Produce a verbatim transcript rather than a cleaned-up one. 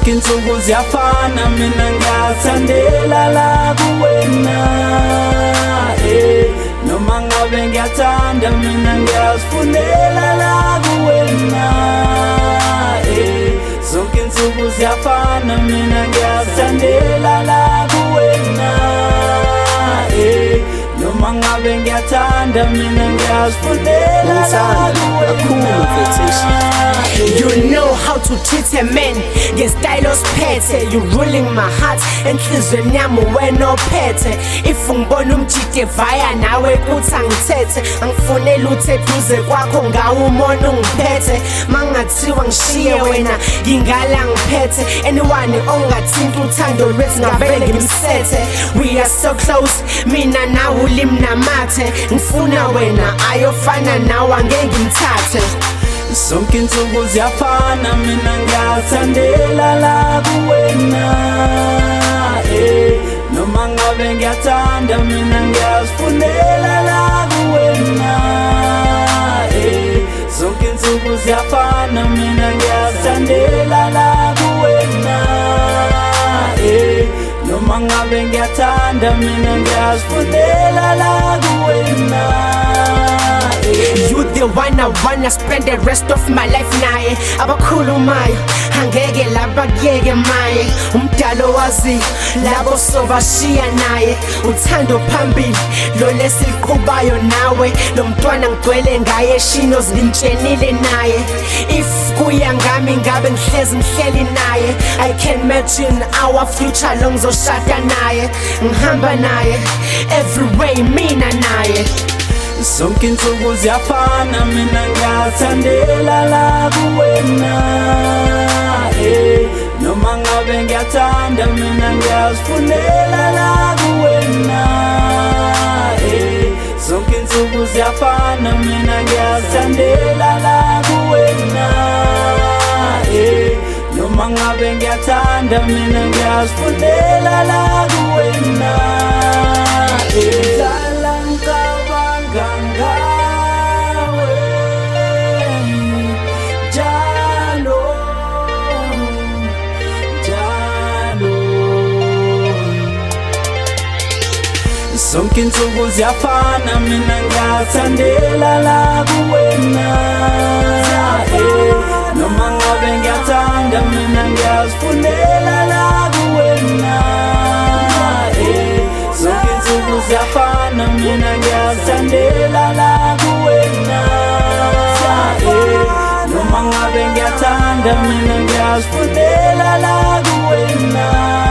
zonke insuku ziyafana mina ngiyathandela la kuwena eh noma ngabe ngiyathanda mina ngiyazifunela la kuwena eh zonke insuku ziyafana mina ngiyathandela la kuwena eh noma ngabe ngiyathanda mina ngiyazifunela la kuwena. You know how to treat a man, get style pete. You ruling my heart and enhlizweni yami wena ophethe. If ungibona umjide vaya nawe kuthi angithethe, angifonela uthi eduze kwakho ngawo umona ungiphethe. Mangathiwa ngishiye wena ngingala ngiphethe. Anyone ongathinta uthando lwethu ngavele ngimsethe. We are so close, mina nawe ulimi namathe. Ngifuna wena ayofana nawe angeke ngimthathe. Zonke insuku ziyafana mina ngiyathandela la kuwena eh noma ngabe ngiyathanda mina ngiyazifunela la kuwena eh zonke insuku ziyafana mina ngiyathandela la kuwena eh noma ngabe ngiyathanda mina ngiyazifunela la kuwena. You the one I wanna spend the rest of my life naye. Abakhulumayo angeke labakuyeke maye. Umdalo wazi labo sobashiya naye. Uthando phambili lo lesiqhubayo nawe. Lo mntwana ngigcwele ngaye shino zimtshenile naye. If kuya ngami ngabe ngihlezi ngihleli naye. I can imagine our future long zoshada naye. Ngihamba naye every way mina naye. Zonke insuku ziyafana mina ngiyathandela la kuwena eh noma ngabe ngiyathanda mina ngiyazifunela la kuwena eh zonke insuku ziyafana mina ngiyathandela la kuwena eh noma ngabe ngiyathanda mina ngiyazifunela la kuwena eh gangawe jalo jalo zonke insuku ziyafana mina ngiyathandela la kuwena eh noma ngabe ngiyathanda mina ngiyazifunela la kuwena eh zonke insuku ziyafana mina ngiyathandela la kuwena eh noma ngabe ngiyathanda mina ngiyazifunela la kuwena.